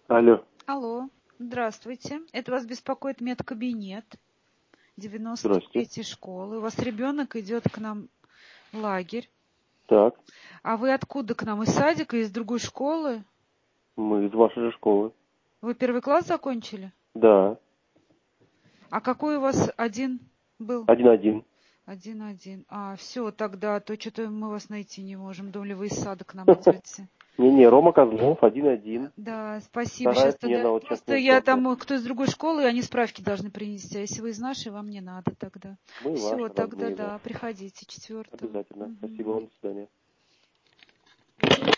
Алло. Алло, здравствуйте. Это вас беспокоит медкабинет Здрасте. 93-й школы. У вас ребенок идет к нам в лагерь. Так, А вы откуда к нам? Из садика, из другой школы? мы из вашей же школы. Вы 1 класс закончили? Да, А какой у вас один был? 1-1. 1-1. А, все, тогда, то что-то мы вас найти не можем. Думали, вы из сада к нам идете. Не-не, Рома Козлов, 1-1. Да, спасибо. Вторая Сейчас смена, тогда. вот сейчас Просто нет я просто. там, кто из другой школы, они справки должны принести. А если вы из нашей, вам не надо тогда. Мы Все, ваши, тогда родные, да, да. приходите 4-го. Обязательно. Спасибо вам, до свидания.